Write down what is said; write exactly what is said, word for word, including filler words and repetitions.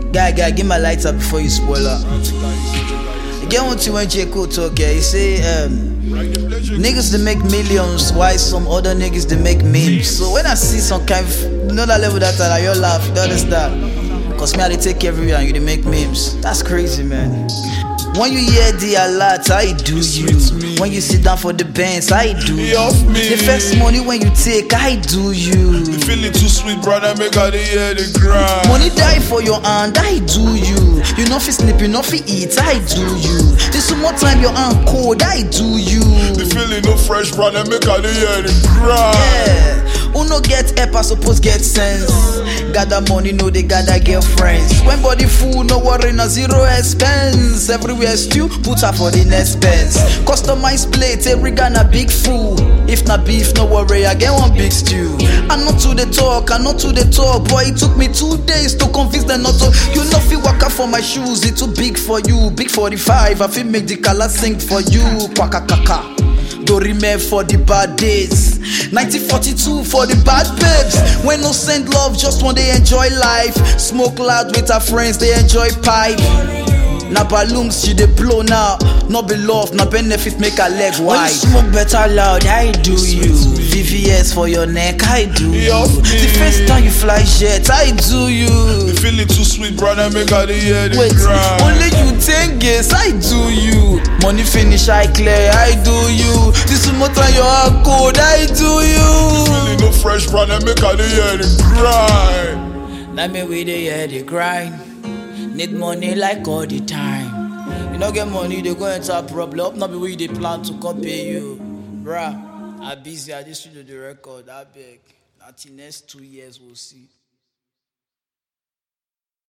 Guy, guy, give my lights up before you spoil up. Again, what you when J. Cole talk, yeah, he say, um, niggas they make millions, why some other niggas they make memes. So when I see some kind of, you know that level that I you laugh, you don't understand? Cause me I they take everywhere and you they make memes. That's crazy, man. When you hear the alert, I do you. When you sit down for the bands, I do you. The first money when you take, I do you. You feeling too sweet, brother, make all the hear the grind. Money die for your hand, I do you. You know fi sleep, you know fi eat, I do you. This some more time your hand cold, I do you. You feeling no fresh, brother, make all the hear the grind. Yeah, who no get help, I suppose get sense. Gather money, no they gather girlfriends. When body full, no worry, no zero expense. Everywhere stew, put her for the next pence. Customized plate, every guy na big fool. If na beef, no worry, I get one big stew. I'm not to the talk, I'm not to the talk. Boy, it took me two days to convince them not to. You know fi waka for my shoes, it too big for you. Big forty-five, I fi make the color sing for you. Kwaka kaka. Dorime for the bad days, nineteen forty-two for the bad babes. When no send love, just when they enjoy life. Smoke loud with her friends, they enjoy pipe. Na balloons she dey blow now, no be love, na benefit make her leg wide. When you smoke better loud, I do you. V V S for your neck, I do you. The first time you fly jet, I do you. You feeling too sweet, brother, make all the hear the Wait, grind. only you ten guess, I do you. Money finish, I clear, I do you. This is more time your heart cold, I do you. Feeling no fresh, brother, make all the hear the grind. Let me with the hear the grind. Need money like all the time. You don't get money, they go enter a problem. Not be where they plan to come pay you. Bruh, I'm busy, I just do the record, I beg. Until next two years we'll see.